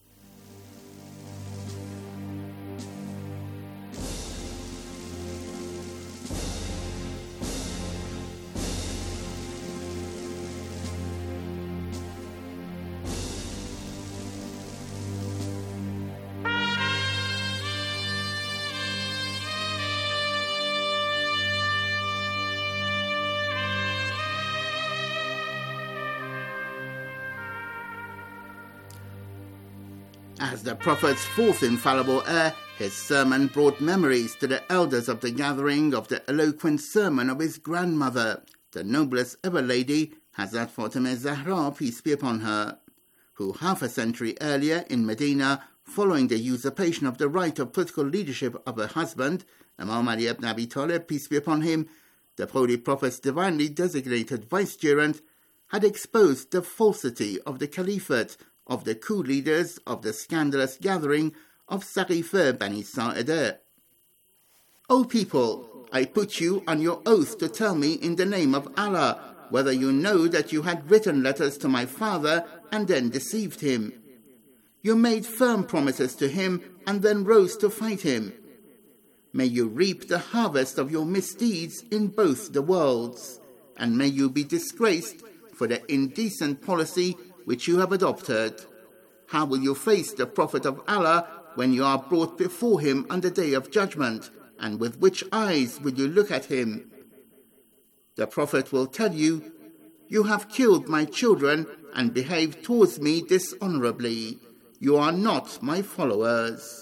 S21: As the Prophet's fourth infallible heir, his sermon brought memories to the elders of the gathering of the eloquent sermon of his grandmother, the noblest ever lady, Hazrat Fatima Zahra, peace be upon her, who half a century earlier in Medina, following the usurpation of the right of political leadership of her husband, Imam Ali ibn Abi Talib, peace be upon him, the Holy Prophet's divinely designated vicegerent, had exposed the falsity of the caliphate of the coup leaders of the scandalous gathering of Saqifa Bani Sa'ida. O people, I put you on your oath to tell me in the name of Allah whether you know that you had written letters to my father and then deceived him. You made firm promises to him and then rose to fight him. May you reap the harvest of your misdeeds in both the worlds, and may you be disgraced for the indecent policy which you have adopted. How will you face the Prophet of Allah when you are brought before him on the day of judgment, and with which eyes will you look at him? The Prophet will tell you, you have killed my children and behaved towards me dishonorably. You are not my followers.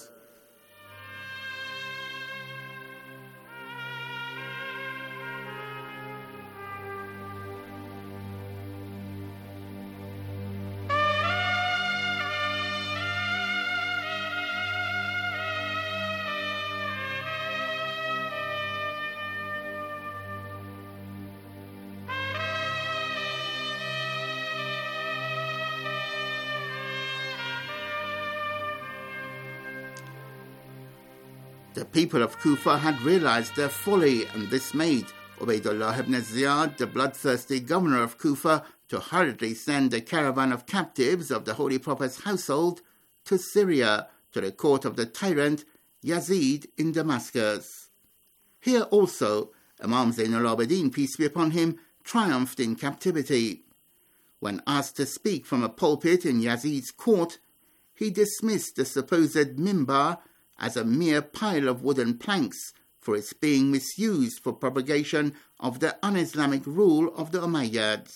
S21: The people of Kufa had realized their folly, and this made Ubaydullah ibn Ziyad, the bloodthirsty governor of Kufa, to hurriedly send a caravan of captives of the Holy Prophet's household to Syria, to the court of the tyrant Yazid in Damascus. Here also, Imam Zainul Abidin, peace be upon him, triumphed in captivity. When asked to speak from a pulpit in Yazid's court, he dismissed the supposed mimbar as a mere pile of wooden planks for its being misused for propagation of the un-Islamic rule of the Umayyads.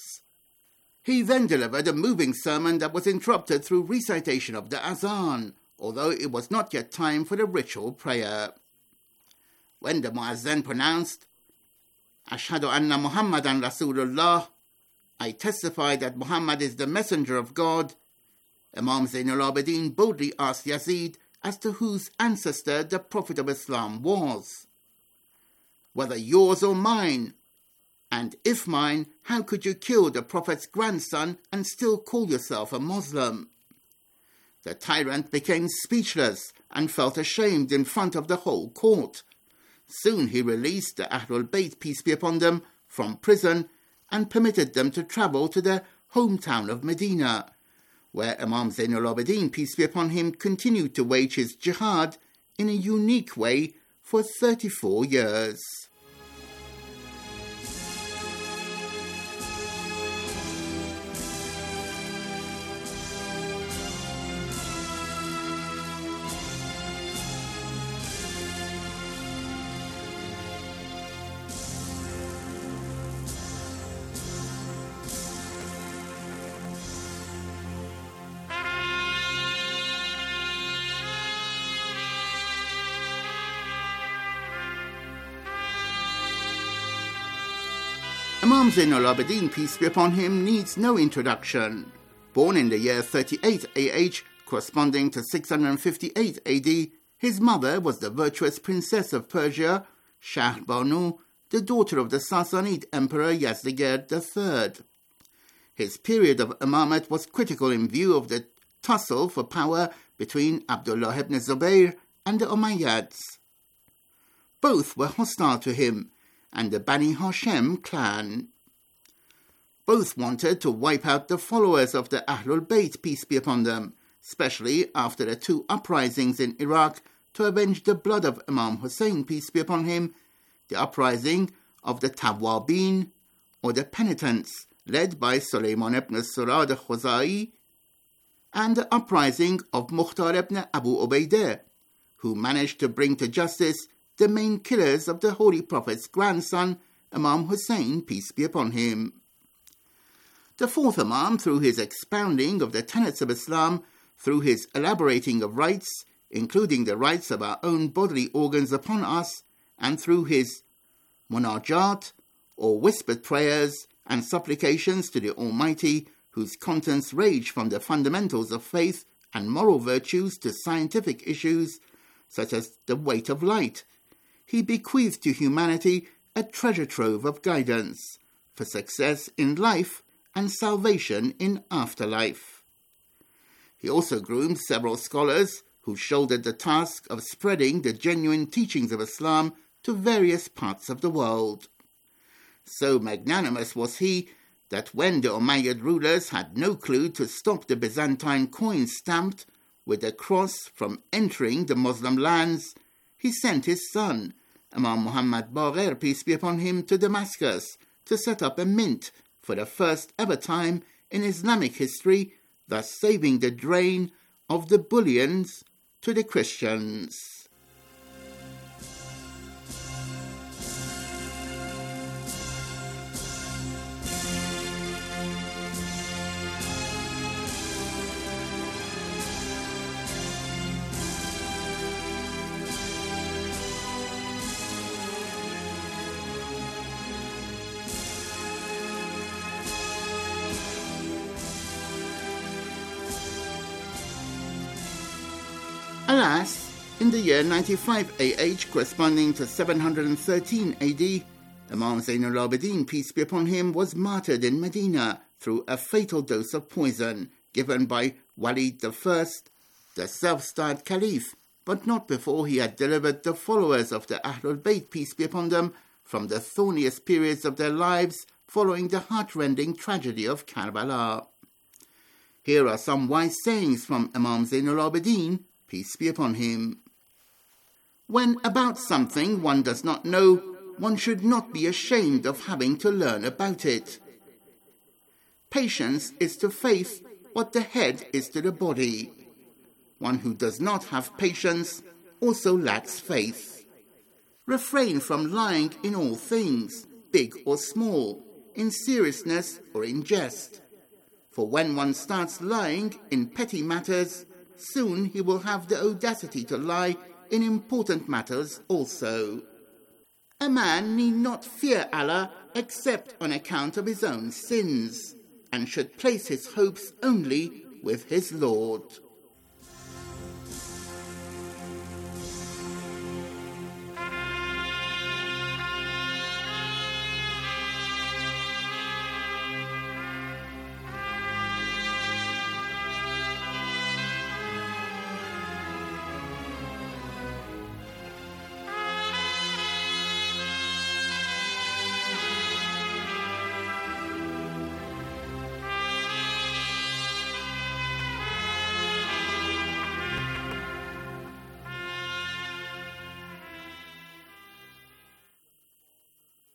S21: He then delivered a moving sermon that was interrupted through recitation of the Azan, although it was not yet time for the ritual prayer. When the Muazzin pronounced, Ashhadu anna Muhammadan Rasulullah, I testify that Muhammad is the messenger of God, Imam Zainul Abidin boldly asked Yazid as to whose ancestor the Prophet of Islam was. Whether yours or mine, and if mine, how could you kill the Prophet's grandson and still call yourself a Muslim? The tyrant became speechless and felt ashamed in front of the whole court. Soon he released the Ahlul Bayt, peace be upon them, from prison and permitted them to travel to their hometown of Medina, where Imam Zainul Abidin, peace be upon him, continued to wage his jihad in a unique way for 34 years. Imam Zainul Abidin, peace be upon him, needs no introduction. Born in the year 38 AH, corresponding to 658 AD, his mother was the virtuous princess of Persia, Shah Banu, the daughter of the Sassanid Emperor Yazdegerd III. His period of imamate was critical in view of the tussle for power between Abdullah ibn Zubayr and the Umayyads. Both were hostile to him and the Bani Hashem clan. Both wanted to wipe out the followers of the Ahlul Bayt, peace be upon them, especially after the two uprisings in Iraq to avenge the blood of Imam Hussein, peace be upon him, the uprising of the Tawwabin, or the penitents, led by Sulaiman ibn Surad al-Khuzai, and the uprising of Mukhtar ibn Abu Ubaidah, who managed to bring to justice the main killers of the Holy Prophet's grandson, Imam Hussein, peace be upon him. The fourth Imam, through his expounding of the tenets of Islam, through his elaborating of rights, including the rights of our own bodily organs upon us, and through his munajat, or whispered prayers and supplications to the Almighty, whose contents range from the fundamentals of faith and moral virtues to scientific issues, such as the weight of light, he bequeathed to humanity a treasure trove of guidance for success in life and salvation in afterlife. He also groomed several scholars who shouldered the task of spreading the genuine teachings of Islam to various parts of the world. So magnanimous was he that when the Umayyad rulers had no clue to stop the Byzantine coins stamped with the cross from entering the Muslim lands, he sent his son, Imam Muhammad Baqir, peace be upon him, to Damascus to set up a mint for the first ever time in Islamic history, thus saving the drain of the bullions to the Christians. Alas, in the year 95 AH, corresponding to 713 AD, Imam Zainul Abidin, peace be upon him, was martyred in Medina through a fatal dose of poison given by Walid I, the self-styled caliph, but not before he had delivered the followers of the Ahlul Bayt, peace be upon them, from the thorniest periods of their lives following the heart-rending tragedy of Karbala. Here are some wise sayings from Imam Zainul Abidin, peace be upon him. When about something one does not know, one should not be ashamed of having to learn about it. Patience is to faith what the head is to the body. One who does not have patience also lacks faith. Refrain from lying in all things, big or small, in seriousness or in jest. For when one starts lying in petty matters, soon he will have the audacity to lie in important matters also. A man need not fear Allah except on account of his own sins, and should place his hopes only with his Lord.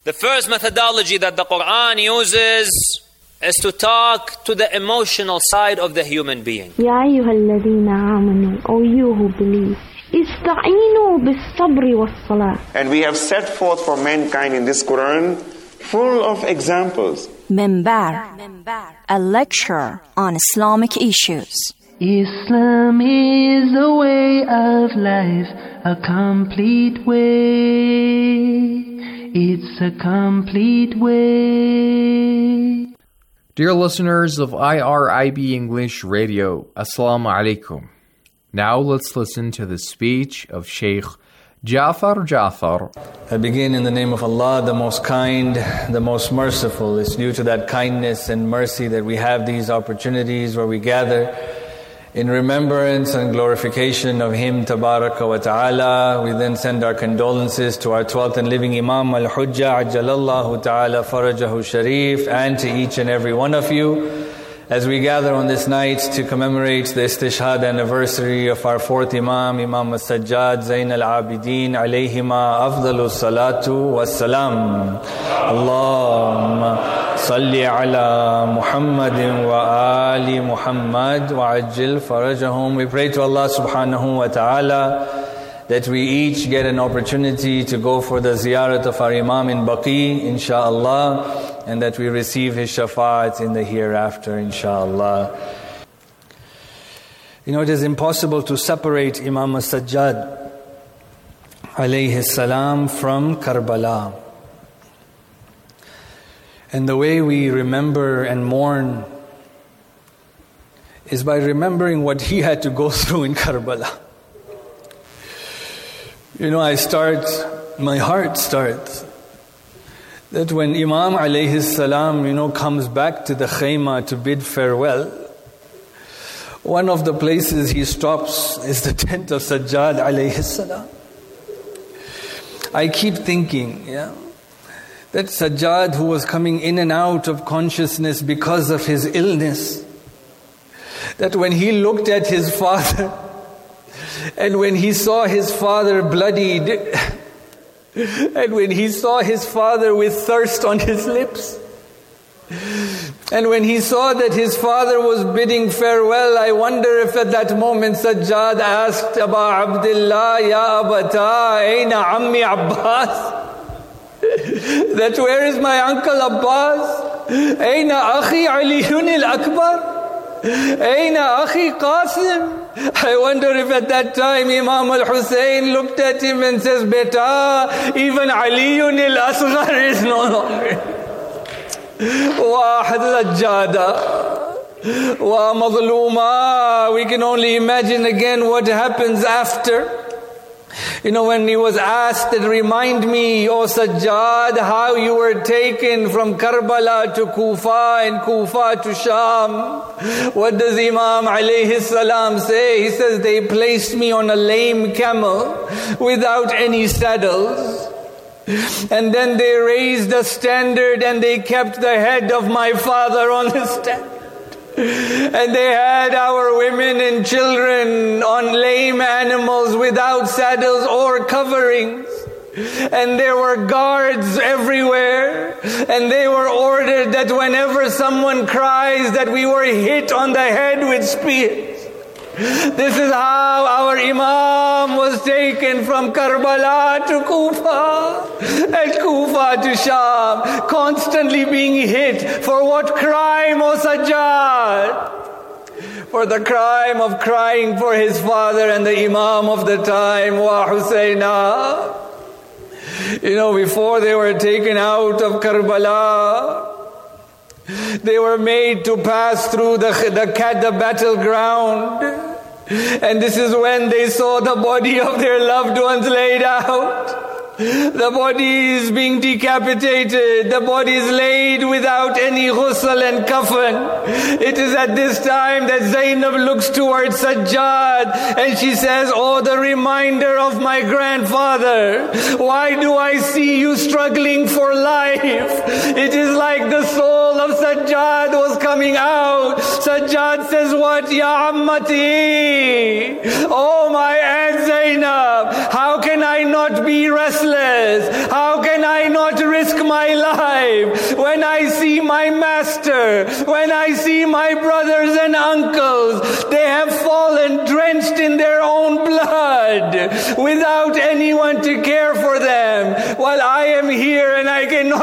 S3: The first methodology that the Quran uses is to talk to the emotional side of the human being.
S22: يا أيها الذين آمنوا, O you who believe, استعينوا بالصبر والصلاة.
S23: And we have set forth for mankind in this Quran full of examples.
S24: Minbar, a lecture on Islamic issues.
S25: Islam is a way of life, a complete way. It's a complete way.
S26: Dear listeners of IRIB English Radio, Assalamu alaikum. Now let's listen to the speech of Sheikh Jafar Jafar.
S27: I begin in the name of Allah, the most kind, the most merciful. It's due to that kindness and mercy that we have these opportunities where we gather in remembrance and glorification of Him, Tabaraka wa Ta'ala. We then send our condolences to our 12th and living Imam Al-Hujjah, Ajjalallahu Ta'ala Farajahu Sharif, and to each and every one of you as we gather on this night to commemorate the Istishhad anniversary of our 4th Imam, Imam As-Sajjad Zain Al-Abidin, alayhima afdalu salatu wassalam. Allahumma salli ala Muhammadin wa ali Muhammad wa ajil farajahum. We pray to Allah subhanahu wa ta'ala that we each get an opportunity to go for the ziyarat of our Imam in Baqi, insha'Allah, and that we receive his shafa'at in the hereafter, insha'Allah. You know, it is impossible to separate Imam As-Sajjad alayhi salam from Karbala. And the way we remember and mourn is by remembering what he had to go through in Karbala. You know, my heart starts that when Imam alayhi salam, comes back to the khayma to bid farewell, one of the places he stops is the tent of Sajjad alayhi salam. I keep thinking, that Sajjad, who was coming in and out of consciousness because of his illness, that when he looked at his father, and when he saw his father bloodied, and when he saw his father with thirst on his lips, and when he saw that his father was bidding farewell, I wonder if at that moment Sajjad asked Aba Abdullah, Ya Abata, Aina Ammi Abbas? That where is my uncle Abbas? Aina Akhi Aliyun al-Akbar? Aina Akhi Qasim? I wonder if at that time Imam al-Hussein looked at him and says, Beta, even Aliyun al-Asghar is no longer. Wa Sajjada, wa Mazluma. We can only imagine again what happens after. When he was asked, that remind me, O Sajjad, how you were taken from Karbala to Kufa and Kufa to Sham. What does Imam alayhi salam say? He says, they placed me on a lame camel without any saddles. And then they raised a standard and they kept the head of my father on the standard. And they had our women and children on lame animals without saddles or coverings. And there were guards everywhere. And they were ordered that whenever someone cries that we were hit on the head with spears. This is how our Imam was taken from Karbala to Kufa and Kufa to Sham, constantly being hit. For what crime, O Sajjad? For the crime of crying for his father and the Imam of the time, Wa Husayna. Before they were taken out of Karbala, they were made to pass through the battleground. And this is when they saw the body of their loved ones laid out. The bodies being decapitated, the bodies laid without any ghusl and kafan. It is at this time that Zainab looks towards Sajjad and she says, oh, the reminder of my grandfather. Why do I see you struggling for life? It is like the soul of Sajjad was coming out, Sajjad says, what, Ya Ammati? Oh, my Aunt Zainab, how can I not be restless? How can I not risk my life when I see my master, when I see my brothers and uncles? They have fallen drenched in their own blood without anyone to care for them, while I am here and I cannot